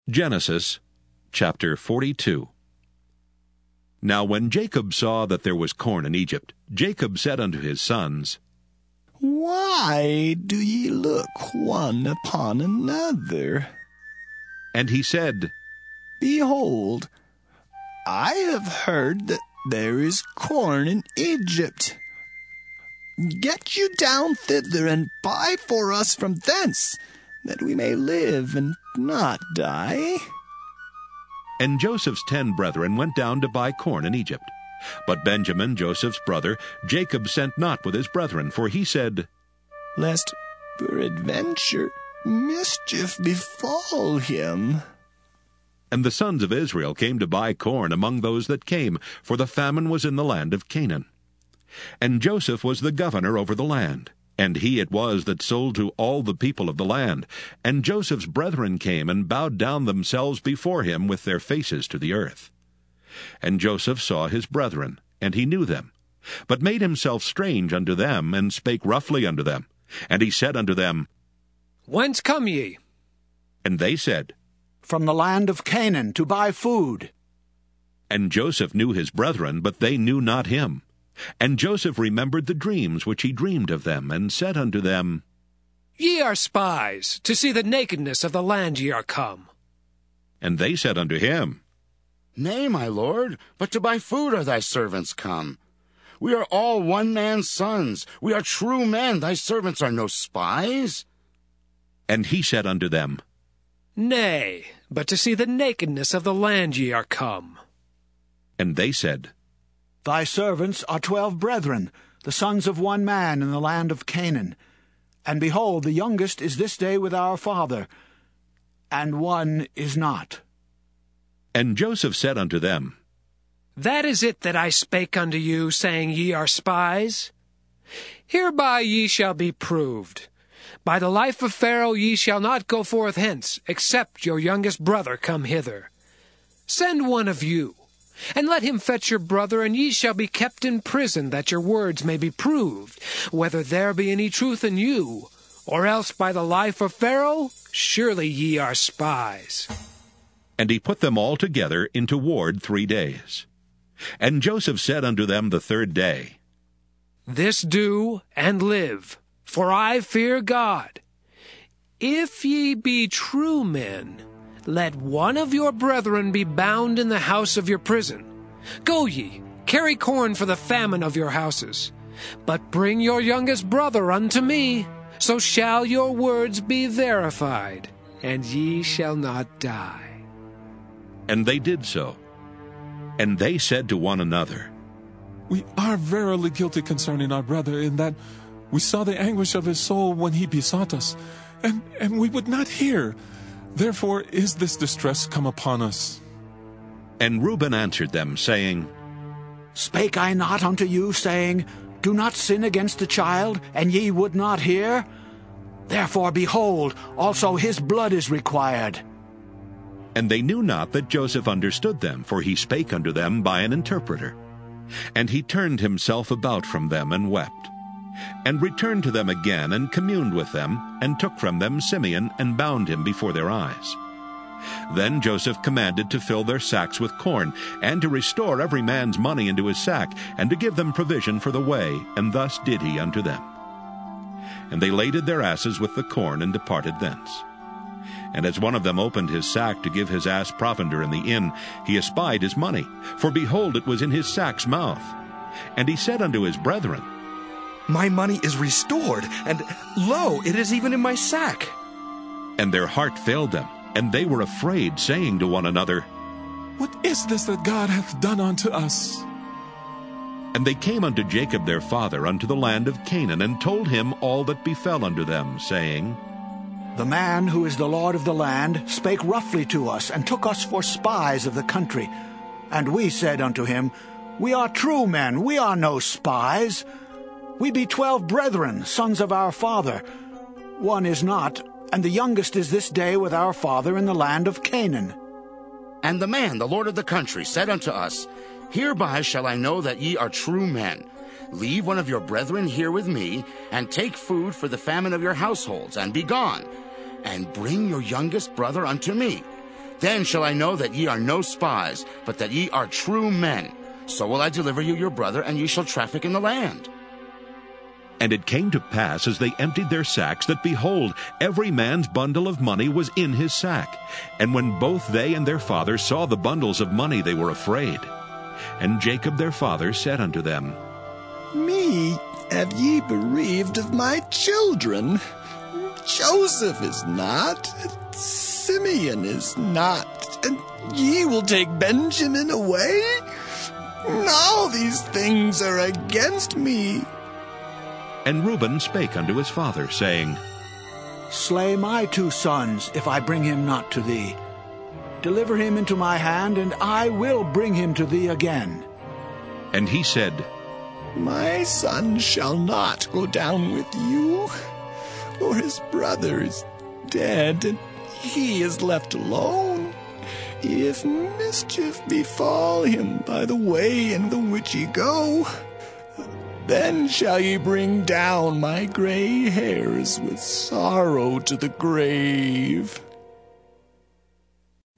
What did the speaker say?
Genesis chapter 42. Now when Jacob saw that there was corn in Egypt, Jacob said unto his sons, Why do ye look one upon another? And he said, Behold, I have heard that there is corn in Egypt. Get you down thither, and buy for us from thence, that we may live and not die. And Joseph's 10 brethren went down to buy corn in Egypt. But Benjamin, Joseph's brother, Jacob sent not with his brethren, for he said, Lest peradventure mischief befall him. And the sons of Israel came to buy corn among those that came, for the famine was in the land of Canaan. And Joseph was the governor over the land, and he it was that sold to all the people of the land. And Joseph's brethren came and bowed down themselves before him with their faces to the earth. And Joseph saw his brethren, and he knew them, but made himself strange unto them, and spake roughly unto them. And he said unto them, Whence come ye? And they said, From the land of Canaan, to buy food. And Joseph knew his brethren, but they knew not him. And Joseph remembered the dreams which he dreamed of them, and said unto them, Ye are spies, to see the nakedness of the land ye are come. And they said unto him, Nay, my lord, but to buy food are thy servants come. We are all one man's sons. We are true men. Thy servants are no spies. And he said unto them, Nay, but to see the nakedness of the land ye are come. And they said, Thy servants are 12 brethren, the sons of one man in the land of Canaan. And behold, the youngest is this day with our father, and one is not. And Joseph said unto them, That is it that I spake unto you, saying, Ye are spies. Hereby ye shall be proved. By the life of Pharaoh ye shall not go forth hence, except your youngest brother come hither. Send one of you, and let him fetch your brother, and ye shall be kept in prison, that your words may be proved, whether there be any truth in you, or else by the life of Pharaoh, surely ye are spies. And he put them all together into ward 3 days. And Joseph said unto them the 3rd day, This do, and live, for I fear God. If ye be true men, let one of your brethren be bound in the house of your prison. Go ye, carry corn for the famine of your houses. But bring your youngest brother unto me, so shall your words be verified, and ye shall not die. And they did so. And they said to one another, We are verily guilty concerning our brother, in that we saw the anguish of his soul when he besought us, and we would not hear. Therefore is this distress come upon us. And Reuben answered them, saying, Spake I not unto you, saying, Do not sin against the child, and ye would not hear? Therefore, behold, also his blood is required. And they knew not that Joseph understood them, for he spake unto them by an interpreter. And he turned himself about from them, and wept, and returned to them again, and communed with them, and took from them Simeon, and bound him before their eyes. Then Joseph commanded to fill their sacks with corn, and to restore every man's money into his sack, and to give them provision for the way, and thus did he unto them. And they laded their asses with the corn, and departed thence. And as one of them opened his sack to give his ass provender in the inn, he espied his money, for behold, it was in his sack's mouth. And he said unto his brethren, My money is restored, and lo, it is even in my sack. And their heart failed them, and they were afraid, saying to one another, What is this that God hath done unto us? And they came unto Jacob their father unto the land of Canaan, and told him all that befell unto them, saying, The man who is the Lord of the land spake roughly to us, and took us for spies of the country. And we said unto him, We are true men, we are no spies. We be 12 brethren, sons of our father. One is not, and the youngest is this day with our father in the land of Canaan. And the man, the lord of the country, said unto us, Hereby shall I know that ye are true men. Leave one of your brethren here with me, and take food for the famine of your households, and be gone. And bring your youngest brother unto me. Then shall I know that ye are no spies, but that ye are true men. So will I deliver you your brother, and ye shall traffic in the land. And it came to pass, as they emptied their sacks, that, behold, every man's bundle of money was in his sack. And when both they and their father saw the bundles of money, they were afraid. And Jacob their father said unto them, Me have ye bereaved of my children. Joseph is not, Simeon is not, and ye will take Benjamin away? All these things are against me. And Reuben spake unto his father, saying, Slay my 2 sons, if I bring him not to thee. Deliver him into my hand, and I will bring him to thee again. And he said, My son shall not go down with you, for his brother is dead, and he is left alone. If mischief befall him by the way in the which ye go, then shall ye bring down my gray hairs with sorrow to the grave.